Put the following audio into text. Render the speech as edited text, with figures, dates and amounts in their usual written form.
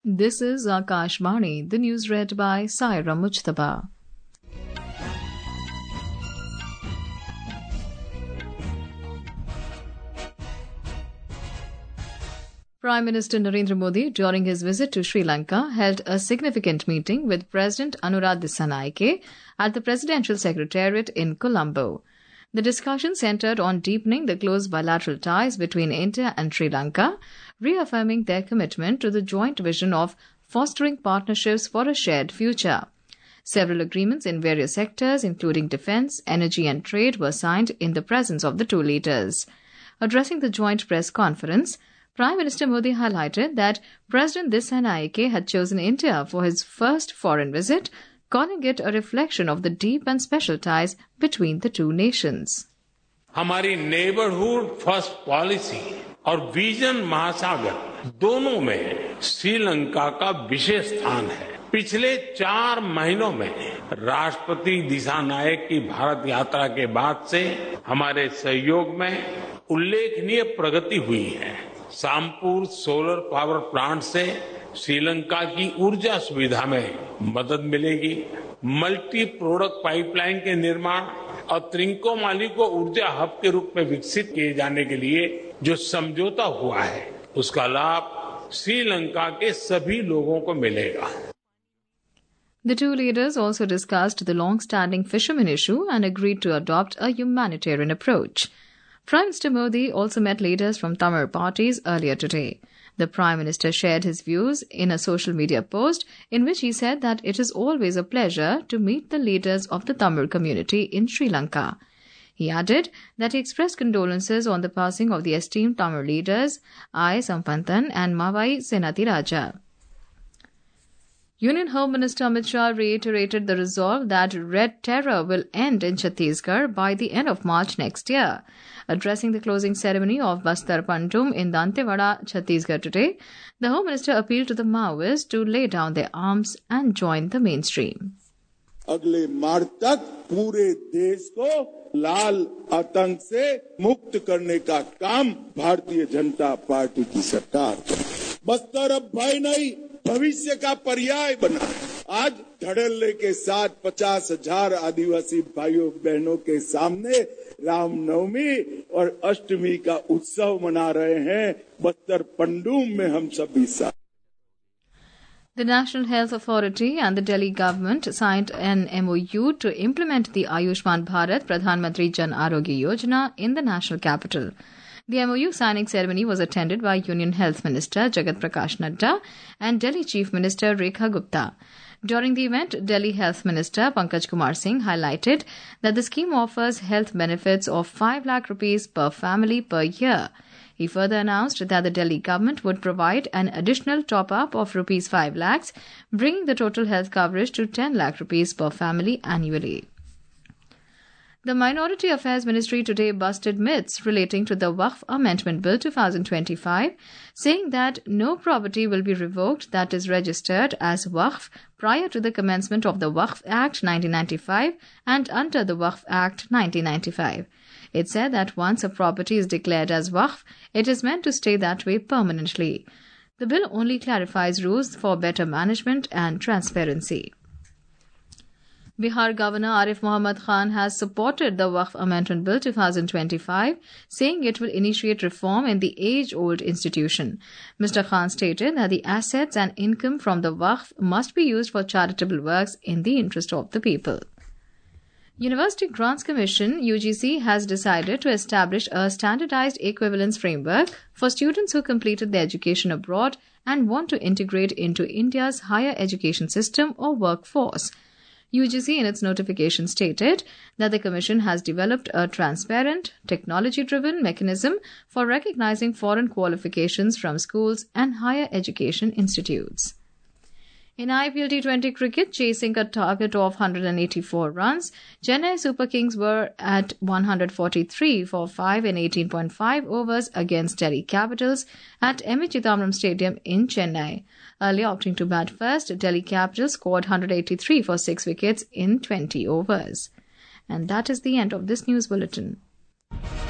This is Akashvani, the news read by Saira Mujtaba. Prime Minister Narendra Modi, during his visit to Sri Lanka, held a significant meeting with President Anura Dissanayake at the Presidential Secretariat in Colombo. The discussion centered on deepening the close bilateral ties between India and Sri Lanka, reaffirming their commitment to the joint vision of fostering partnerships for a shared future. Several agreements in various sectors, including defense, energy and trade, were signed in the presence of the two leaders. Addressing the joint press conference, Prime Minister Modi highlighted that President Dissanayake had chosen India for his first foreign visit, calling it a reflection of the deep and special ties between the two nations. हमारी neighbourhood first policy और vision Mahasagar दोनों में श्रीलंका का विशेष स्थान है। पिछले 4 महीनों में राष्ट्रपति दिसानायक की भारत यात्रा के बाद से हमारे सहयोग में उल्लेखनीय प्रगति हुई है। सामपुर सोलर पावर प्लांट से श्रीलंका की ऊर्जा सुविधा में मदद मिलेगी। मल्टी प्रोडक्ट पाइपलाइन के निर्माण और त्रिंकोमाली को ऊर्जा हब के रूप में विकसित किए जाने के लिए जो समझौता हुआ है, उसका लाभ श्रीलंका के सभी लोगों को मिलेगा। The two leaders also discussed the long-standing fishermen issue and agreed to adopt a humanitarian approach. Prime Minister Modi also met leaders from Tamil parties earlier today. The Prime Minister shared his views in a social media post in which he said that it is always a pleasure to meet the leaders of the Tamil community in Sri Lanka. He added that he expressed condolences on the passing of the esteemed Tamil leaders I. Sampanthan and Mavai Senathirajah. Union Home Minister Amit Shah reiterated the resolve that Red Terror will end in Chhattisgarh by the end of March next year. Addressing the closing ceremony of Bastar Pandum in Dantewada, Chhattisgarh today, the Home Minister appealed to the Maoists to lay down their arms and join the mainstream. अगले मार्च तक पूरे देश को लाल आतंक से मुक्त करने का काम भारतीय जनता पार्टी की सरकार करेगी। बस्तर अब भय नहीं, भविष्य का पर्याय बना। आज धड़ल्ले के साथ 50,000 आदिवासी भाइयों बहनों के सामने रामनवमी और अष्टमी का उत्सव मना रहे हैं। बस्तर पंडूम में हम सभी साथ। The National Health Authority and the Delhi government signed an MOU to implement the Ayushman Bharat Pradhan Mantri Jan Arogya Yojana in the national capital. The MOU signing ceremony was attended by Union Health Minister Jagat Prakash Nadda and Delhi Chief Minister Rekha Gupta. During the event, Delhi Health Minister Pankaj Kumar Singh highlighted that the scheme offers health benefits of 5 lakh rupees per family per year. He further announced that the Delhi government would provide an additional top-up of rupees 5 lakhs, bringing the total health coverage to 10 lakh rupees per family annually. The Minority Affairs Ministry today busted myths relating to the Waqf Amendment Bill 2025, saying that no property will be revoked that is registered as Waqf prior to the commencement of the Waqf Act 1995 and under the Waqf Act 1995. It said that once a property is declared as Waqf, it is meant to stay that way permanently. The bill only clarifies rules for better management and transparency. Bihar Governor Arif Mohammad Khan has supported the Waqf Amendment Bill 2025, saying it will initiate reform in the age-old institution. Mr. Khan stated that the assets and income from the Waqf must be used for charitable works in the interest of the people. University Grants Commission UGC has decided to establish a standardized equivalence framework for students who completed their education abroad and want to integrate into India's higher education system or workforce. UGC in its notification stated that the Commission has developed a transparent, technology-driven mechanism for recognizing foreign qualifications from schools and higher education institutes. In IPL T20 cricket, chasing a target of 184 runs, Chennai Super Kings were at 143 for 5 in 18.5 overs against Delhi Capitals at M.A. Chidambaram Stadium in Chennai. Early opting to bat first, Delhi Capitals scored 183 for 6 wickets in 20 overs. And that is the end of this news bulletin.